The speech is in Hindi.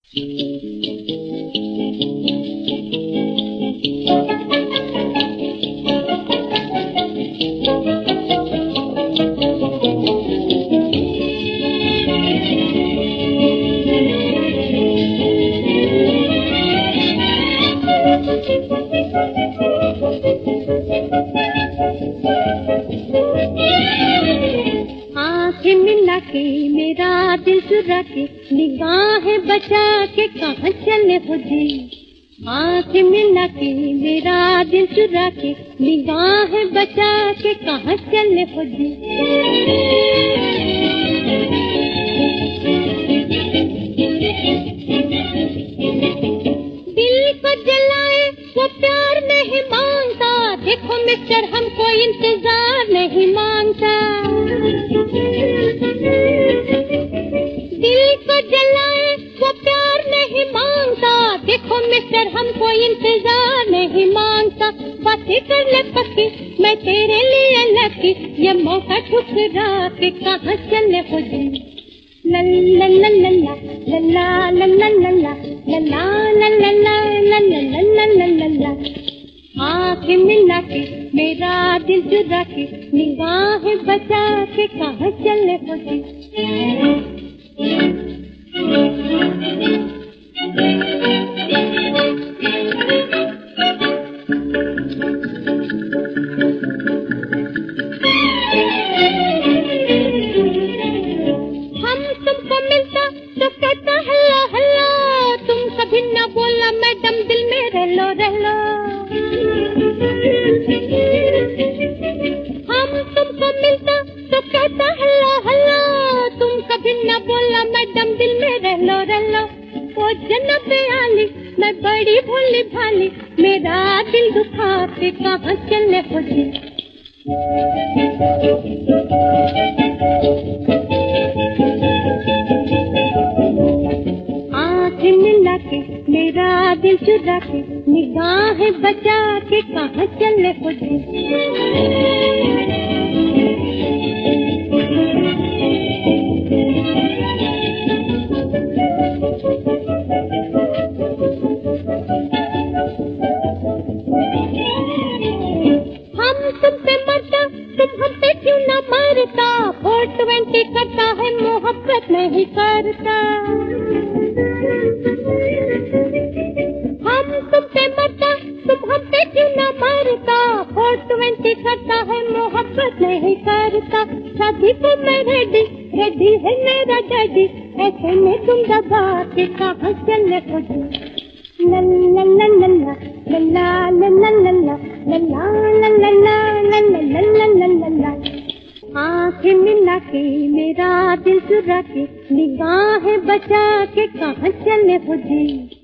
आंखें मिला के मेरा दिल चुरा के निगाहें बचा के कहाँ चले हो जी। आंखें मिला के मेरा दिल चुरा के निगाहें बचा के कहाँ चले हो जी। दिल को जलाए वो प्यार नहीं मांगता, देखो मिस्टर हमको इंतजार नहीं मांगता। दिल को जलाए वो प्यार नहीं मांगता, देखो मिस्टर हमको इंतजार नहीं मांगता। बातें कर ले पक्की मैं तेरे लिए लकी, ये मौका ठुकरा के कहाँ चले हो जी। ला ला ला ला ला ला ला ला ला ला ला ला ला ला ला ला ला। आंखें मिला के मेरा दिल चुरा के निगाहें बचा के कहाँ चले हो जी। हम तुमको मिलता तो कहता हल्ला हल्ला, तुम कभी ना बोला मैडम दिल में रह लो रह लो। हम तुमको मिलता तो कहता हल्ला हल्ला, तुम कभी ना बोला मैडम दिल में रह लो रह लो। ओ जन्नत आली मैं बड़ी भोली भाली, मेरा दिल दुखा के कहाँ चले हो जी। आंखें मिला के मेरा दिल चुरा के निगाहें बचा के कहाँ चले हो जी। हम तुम पे मरता तुम हम पे क्यों ना मरता, 420 करता है मोहब्बत नहीं करता। हम तुम पे मरता तुम हम पे क्यों ना मरता, 420 करता है मोहब्बत नहीं करता। शादी को मैं रेडी रेडी है मेरा डैडी, ऐसे में तुम दबा के कहाँ चले हो जी। ला ला ला ला ला ला ला ला ला ला ला ला ला ला ला ला ला ला। आंखें मिला के मेरा दिल चुरा के निगाहें बचा के कहाँ चले हो जी।